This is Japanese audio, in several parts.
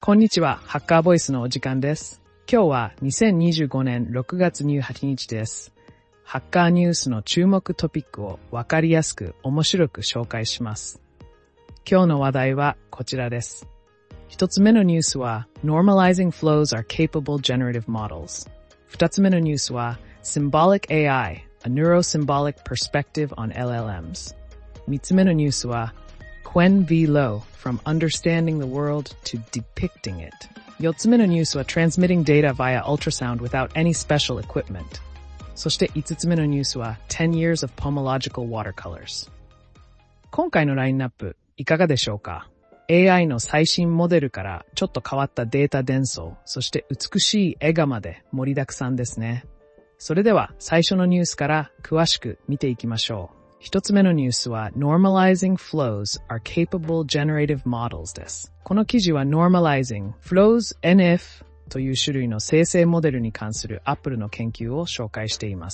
こんにちは、ハッカーボイスのお時間です。今日は2025年6月28日です。ハッカーニュースの注目トピックをわかりやすく面白く紹介します。今日の話題はこちらです。一つ目のニュースは Normalizing flows are capable generative models。二つ目のニュースは Symbolic AI, a neurosymbolic perspective on LLMs。三つ目のニュースはQuen v. Lo, from understanding the world to depicting it. 4つ目のニュースは transmitting data via ultrasound without any special equipment. そして5つ目のニュースは10 years of pomological watercolors. 今回のラインナップいかがでしょうか？ AI の最新モデルからちょっと変わったデータ伝送、そして美しい絵画まで盛りだくさんですね。それでは最初のニュースから詳しく見ていきましょう。一つ目のニュースは Normalizing flows are capable generative models です。この記事は Normalizing flows NF という種類の生成モデルに関する Apple の研究を紹介しています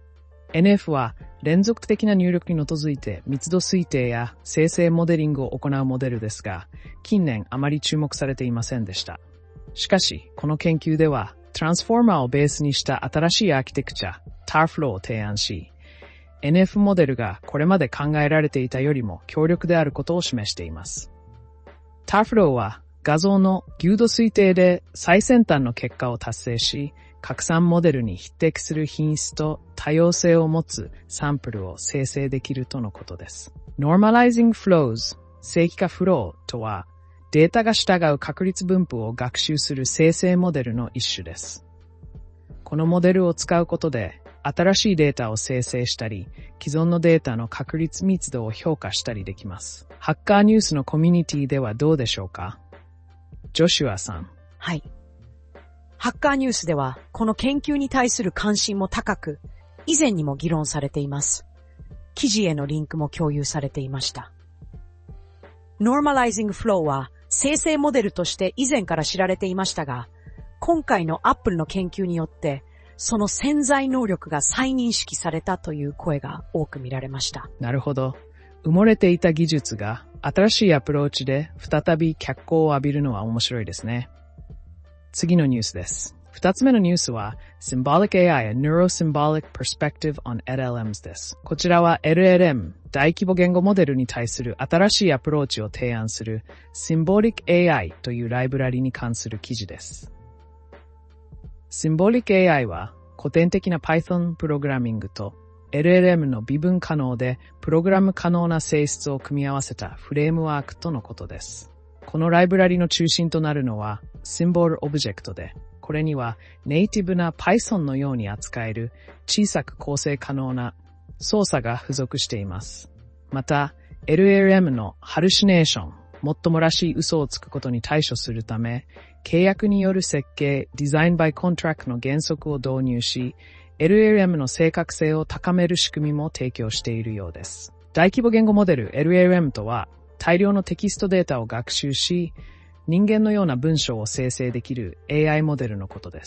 。NF は連続的な入力に基づいて密度推定や生成モデリングを行うモデルですが、近年あまり注目されていませんでした。しかし、この研究ではトランスフォーマーをベースにした新しいアーキテクチャ TARFlow を提案し、NF モデルがこれまで考えられていたよりも強力であることを示しています。TARFlow は画像の牛度推定で最先端の結果を達成し、拡散モデルに匹敵する品質と多様性を持つサンプルを生成できるとのことです。Normalizing flows 正規化フローとは、データが従う確率分布を学習する生成モデルの一種です。このモデルを使うことで、新しいデータを生成したり、既存のデータの確率密度を評価したりできます。ハッカーニュースのコミュニティではどうでしょうか？ジョシュアさん。 はい。ハッカーニュースでは、この研究に対する関心も高く、以前にも議論されています。記事へのリンクも共有されていました。Normalizing Flow は、生成モデルとして以前から知られていましたが、今回の Apple の研究によって、その潜在能力が再認識されたという声が多く見られました。 なるほど。埋もれていた技術が新しいアプローチで再び脚光を浴びるのは面白いですね。次のニュースです。二つ目のニュースは Symbolic AI, a neurosymbolic perspective on LLMs です。こちらは LLM、大規模言語モデルに対する新しいアプローチを提案する Symbolic AI というライブラリに関する記事です。Symbolic AI は古典的な Python プログラミングと LLM の微分可能でプログラム可能な性質を組み合わせたフレームワークとのことです。このライブラリの中心となるのは Symbol Object で、これにはネイティブな Python のように扱える小さく構成可能な操作が付属しています。また LLM のハルシネーション、もっともらしい嘘をつくことに対処するため、契約による設計、Design by Contract の原則を導入し、LLM の正確性を高める仕組みも提供しているようです。大規模言語モデル LLM とは、大量のテキストデータを学習し、人間のような文章を生成できる AI モデルのことです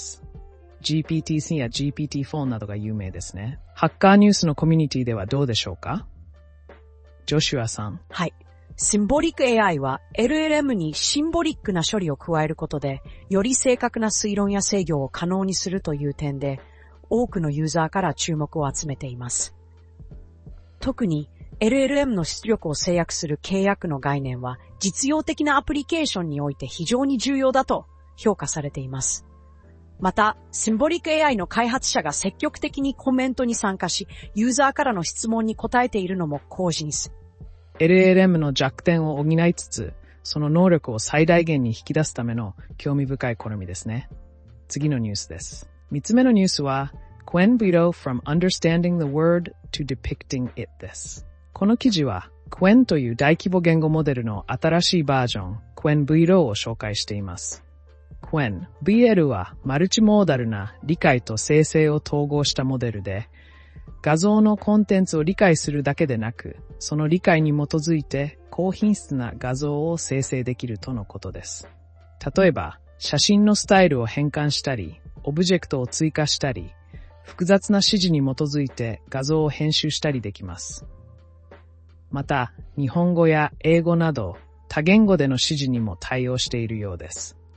。GPT-3 や GPT-4 などが有名ですね。ハッカーニュースのコミュニティではどうでしょうか？ジョシュアさん。 はい。シンボリック AI は LLM にシンボリックな処理を加えることで、より正確な推論や制御を可能にするという点で、多くのユーザーから注目を集めています。特に LLM の出力を制約する契約の概念は、実用的なアプリケーションにおいて非常に重要だと評価されています。また、シンボリック AI の開発者が積極的にコメントに参加し、ユーザーからの質問に答えているのも好事です。 LLM の弱点を補いつつ、その能力を最大限に引き出すための興味深い好みですね。次のニュースです。三つ目のニュースは、Quen v. Lo from understanding the word to depicting it です。この記事は、Quen という大規模言語モデルの新しいバージョン、Quen v. Lo を紹介しています。Quen VL はマルチモーダルな理解と生成を統合したモデルで、画像のコンテンツを理解するだけでなく、その理解に基づいて高品質な画像を生成できるとのことです。例えば、写真のスタイルを変換したり、オブジェクトを追加したり、複雑な指示に基づいて画像を編集したりできます。また、日本語や英語など多言語での指示にも対応しているようです。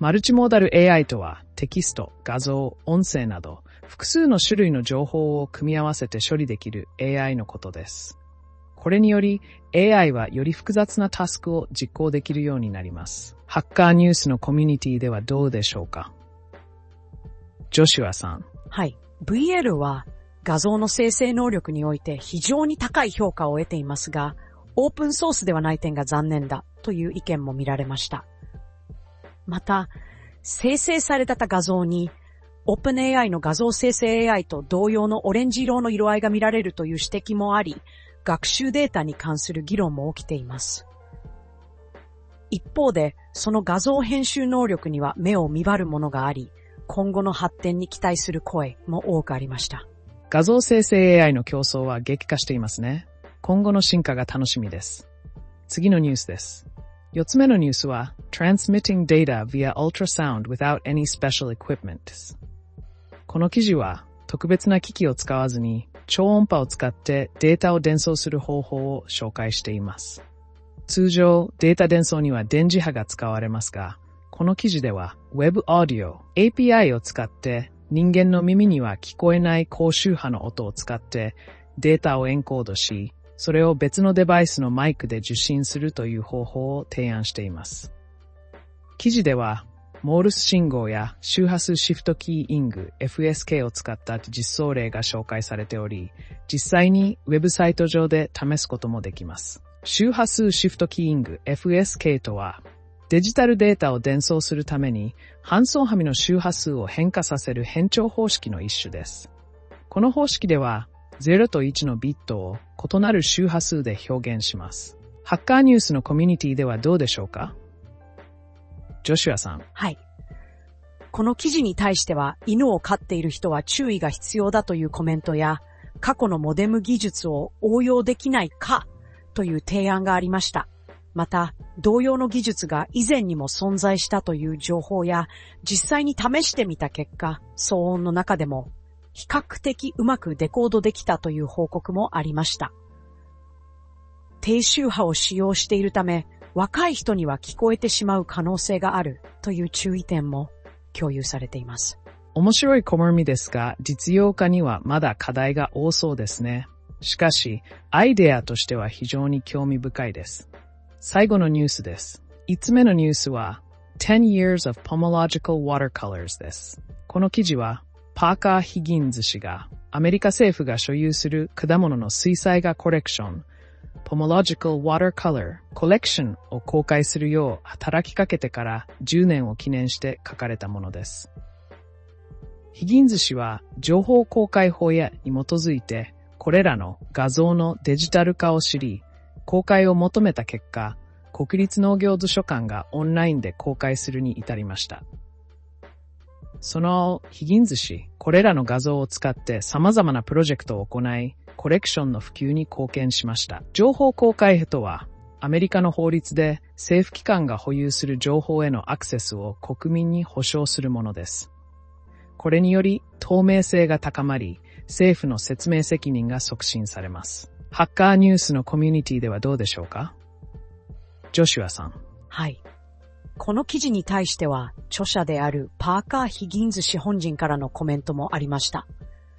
マルチモーダル AI とはテキスト、画像、音声など複数の種類の情報を組み合わせて処理できる AI のことです。これにより AI はより複雑なタスクを実行できるようになります。ハッカーニュースのコミュニティではどうでしょうか？ジョシュアさん。 はい。VL は画像の生成能力において非常に高い評価を得ていますが、オープンソースではない点が残念だという意見も見られました。また、生成された画像に OpenAI の画像生成 AI と同様のオレンジ色の色合いが見られるという指摘もあり、学習データに関する議論も起きています。一方で、その画像編集能力には目を見張るものがあり、今後の発展に期待する声も多くありました。 画像生成 AI の競争は激化していますね。今後の進化が楽しみです。次のニュースです。4つ目のニュースは Transmitting Data via Ultrasound without any special equipment です。この記事は特別な機器を使わずに超音波を使ってデータを伝送する方法を紹介しています。通常、データ伝送には電磁波が使われますが、この記事では Web Audio API を使って人間の耳には聞こえない高周波の音を使ってデータをエンコードし、それを別のデバイスのマイクで受信するという方法を提案しています。記事では、モールス信号や周波数シフトキーイング FSK を使った実装例が紹介されており、実際にウェブサイト上で試すこともできます。周波数シフトキーイング FSK とは、デジタルデータを伝送するために半送波の周波数を変化させる変調方式の一種です。この方式では、0と1のビットを異なる周波数で表現します。ハッカーニュースのコミュニティではどうでしょうか？ジョシュアさん。 はい。この記事に対しては、犬を飼っている人は注意が必要だというコメントや、過去のモデム技術を応用できないかという提案がありました。また、同様の技術が以前にも存在したという情報や、実際に試してみた結果、騒音の中でも、比較的うまくデコードできたという報告もありました。低周波を使用しているため、若い人には聞こえてしまう可能性があるという注意点も共有されています。 面白い試みですが、実用化にはまだ課題が多そうですね。しかし、アイデアとしては非常に興味深いです。最後のニュースです。5つ目のニュースは、10 Years of Pomological Watercolors です。この記事は、パーカー・ヒギンズ氏が、アメリカ政府が所有する果物の水彩画コレクション、Pomological Watercolor Collection を公開するよう働きかけてから10年を記念して書かれたものです。ヒギンズ氏は情報公開法に基づいてこれらの画像のデジタル化を知り、公開を求めた結果、国立農業図書館がオンラインで公開するに至りました。そのヒギンズ氏、これらの画像を使って様々なプロジェクトを行い、コレクションの普及に貢献しました。情報公開とは、アメリカの法律で政府機関が保有する情報へのアクセスを国民に保障するものです。これにより透明性が高まり、政府の説明責任が促進されます。ハッカーニュースのコミュニティではどうでしょうか？ジョシュアさん。 はい。この記事に対しては、著者であるパーカー・ヒギンズ氏本人からのコメントもありました。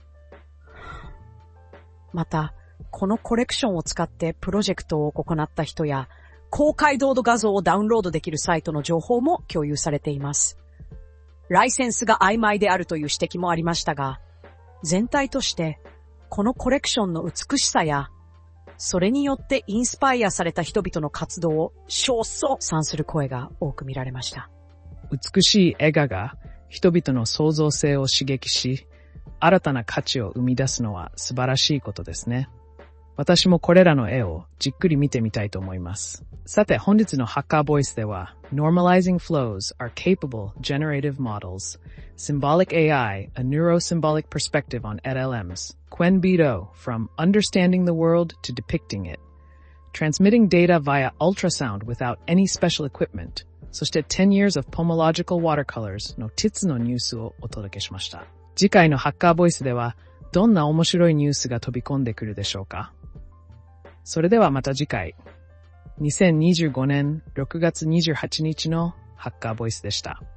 また、このコレクションを使ってプロジェクトを行った人や、高解像度画像をダウンロードできるサイトの情報も共有されています。ライセンスが曖昧であるという指摘もありましたが、全体として、このコレクションの美しさや、それによってインスパイアされた人々の活動を称賛する声が多く見られました。 美しい絵画が人々の創造性を刺激し、新たな価値を生み出すのは素晴らしいことですね。私もこれらの絵をじっくり見てみたいと思います。さて、本日のハッカーボイスでは、Normalizing Flows are Capable Generative Models, Symbolic AI, a Neurosymbolic Perspective on LLMs, Quen Bito, From Understanding the World to Depicting It, Transmitting Data via Ultrasound without any special equipment, そして10 Years of Pomological Watercolors の5つのニュースをお届けしました。次回のハッカーボイスでは、どんな面白いニュースが飛び込んでくるでしょうか？それではまた次回。2025年6月28日のハッカーボイスでした。